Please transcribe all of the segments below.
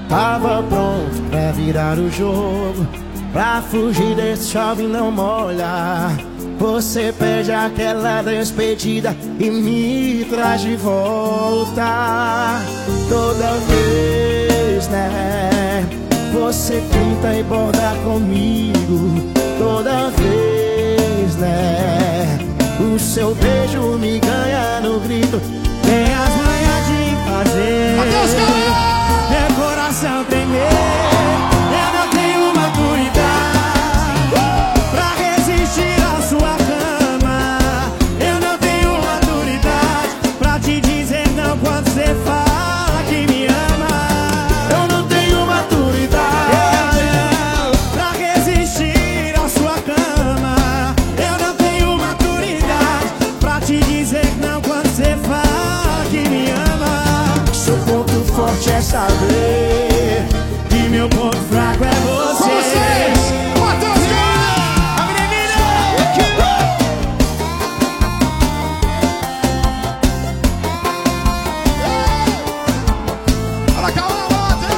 Tava pronto pra virar o jogo, pra fugir desse chove e não molha. Você pede aquela despedida e me traz de volta. Toda vez, né? Você tenta e borda comigo. Toda vez, né? O seu beijo me ganha no grito. Tem as manhas de fazer meu coração tremer. Eu não tenho maturidade pra resistir à sua cama. Eu não tenho maturidade pra te dizer não quando você fala que me ama. Eu não tenho maturidade pra resistir à sua cama. Eu não tenho maturidade pra te dizer não quando você fala que me ama. Seu ponto forte é saber que meu ponto fraco é você. Com vocês, Matheus Guerra! A menina! Fala, calma,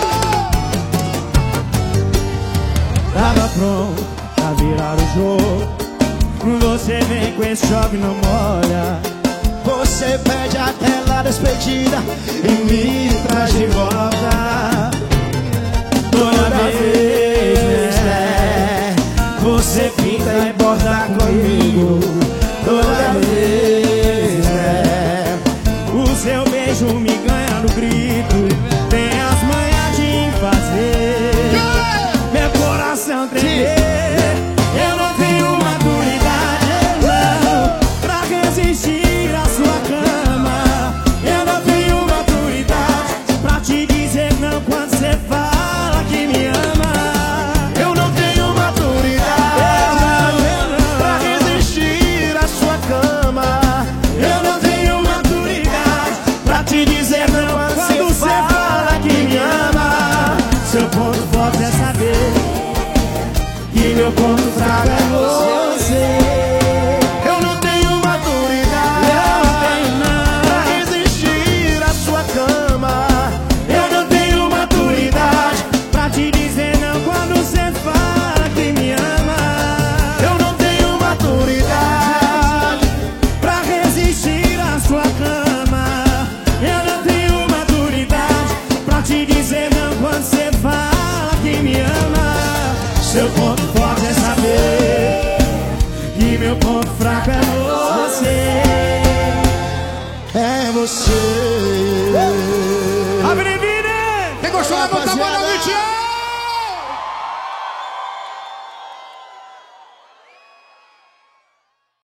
Tava pronto pra virar o jogo. Você vem com esse chove não molha. Você pede aquela despedida e me traz de volta. Toda vez, né? Você pinta e borda comigo. Toda vez, né? O seu beijo me ganha no grito. Tem as manhas de fazer meu coração tremer. Eu não tenho maturidade, não, pra resistir à sua cama. Eu não tenho maturidade pra te dizer não quando você fala que me ama. Eu não tenho maturidade pra resistir à sua cama. Eu não tenho maturidade pra te dizer não quando você fala que me ama. Seu ponto forte é saber que meu ponto fraco é você. Eu não tenho maturidade pra resistir à sua cama. Eu não tenho maturidade pra te dizer não quando você fala que me ama. Eu não tenho maturidade pra resistir à sua cama. Eu não tenho maturidade pra te dizer não quando você fala que me ama. Seu ponto forte é saber que meu ponto fraco é você. É você. Quem gostou, levanta a mão no Michel!